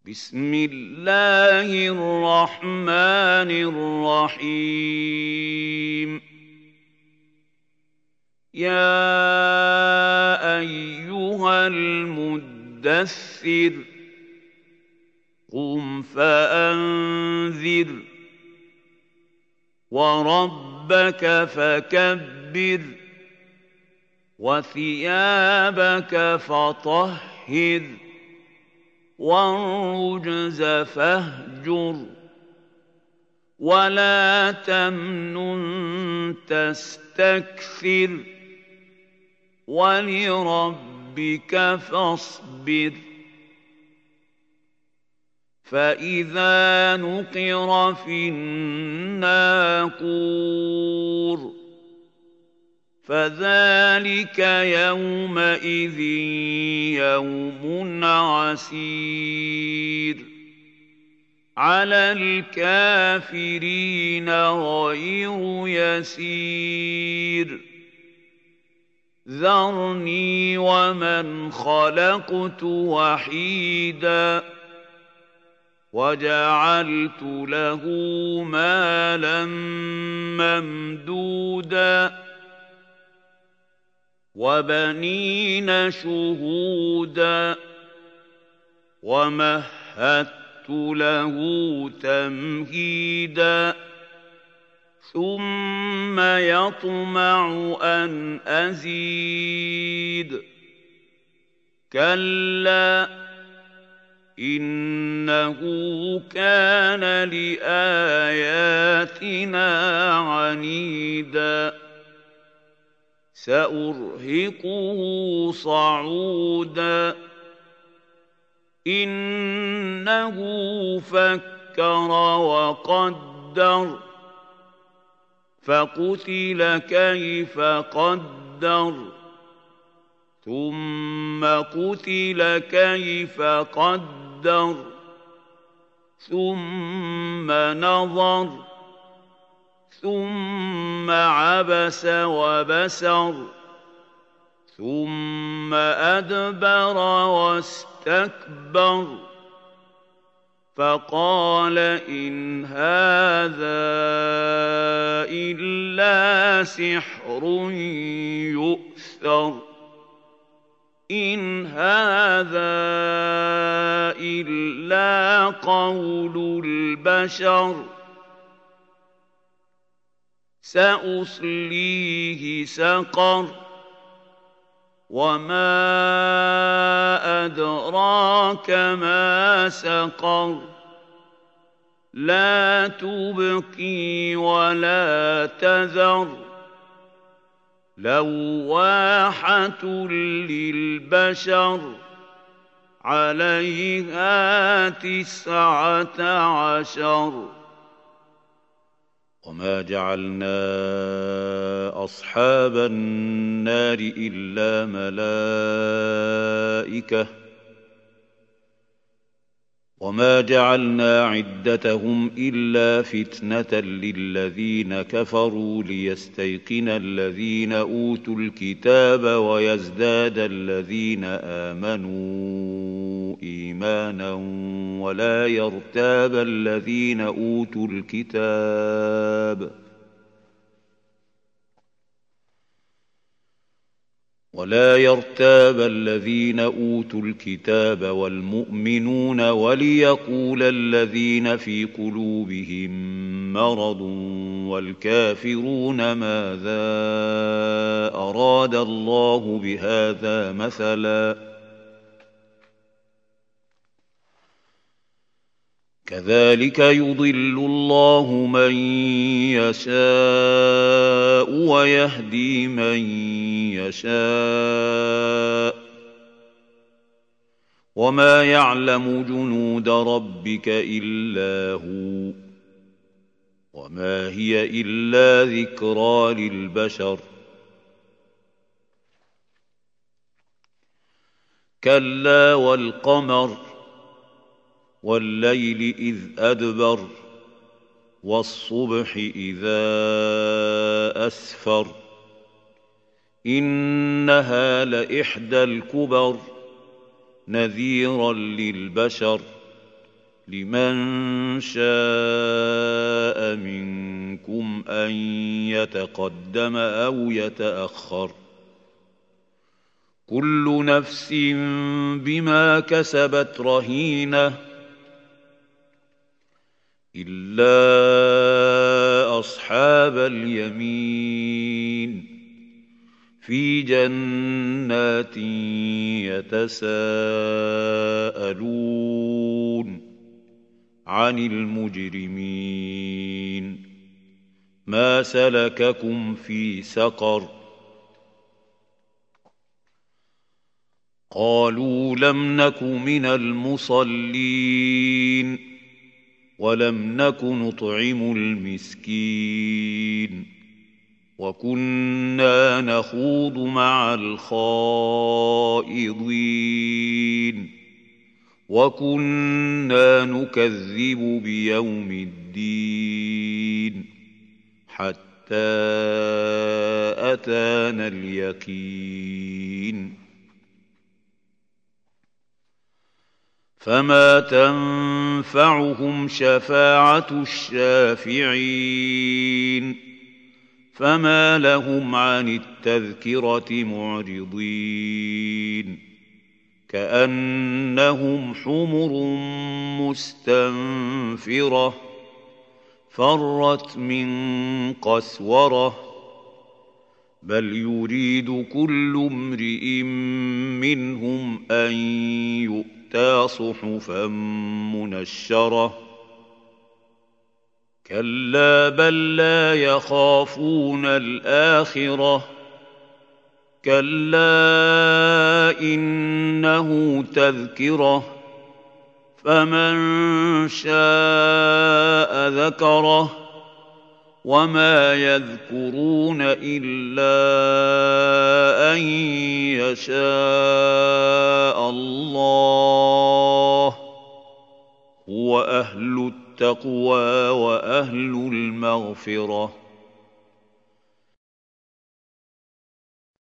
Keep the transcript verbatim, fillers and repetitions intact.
بسم الله الرحمن الرحيم يا أيها المدثر قم فأنذر وربك فكبر وثيابك فطهر والرجز فاهجر ولا تمنن تستكثر ولربك فاصبر فإذا نقر في الناقور فذلك يومئذ يوم عسير على الكافرين غير يسير ذرني ومن خلقت وحيدا وجعلت له مالا ممدودا وبنين شهودا ومهدت له تمهيدا ثم يطمع أن أزيد كلا إنه كان لآياتنا عنيدا سأرهقه صعودا إنه فكر وقدر فقتل كيف قدر ثم قتل كيف قدر ثم نظر ثم عبس وبسر ثم أدبر واستكبر فقال إن هذا إلا سحر يؤثر إن هذا إلا قول البشر سأصليه سقر وما أدراك ما سقر لا تبقي ولا تذر لواحة للبشر عليها تسعة عشر وما جعلنا أصحاب النار إلا ملائكة وما جعلنا عدتهم إلا فتنة للذين كفروا ليستيقن الذين أوتوا الكتاب ويزداد الذين آمنوا إيمانا ولا يرتاب الذين أوتوا الكتاب ولا يرتاب الذين أوتوا الكتاب والمؤمنون وليقول الذين في قلوبهم مرض والكافرون ماذا أراد الله بهذا مثلا كذلك يضل الله من يشاء ويهدي من يشاء وما يعلم جنود ربك إلا هو وما هي إلا ذكرى للبشر كلا والقمر والليل إذ أدبر والصبح إذا أسفر إنها لإحدى الكبر نذيرا للبشر لمن شاء منكم أن يتقدم أو يتأخر كل نفس بما كسبت رهينة إلا أصحاب اليمين في جنات يتساءلون عن المجرمين ما سلككم في سقر قالوا لم نك من المصلين ولم نك نطعم المسكين وكنا نخوض مع الخائضين وكنا نكذب بيوم الدين حتى أتانا اليقين فما تنفعهم شفاعة الشافعين فما لهم عن التذكرة معرضين كأنهم حمر مستنفرة فرت من قسورة بل يريد كل امرئ منهم أن يؤتى صحفا منشرة كلا بل لا يخافون الآخرة كلا إنه تذكرة فمن شاء ذكره وما يذكرون إلا أن يشاء الله هو أهل التقوى وأهل المغفرة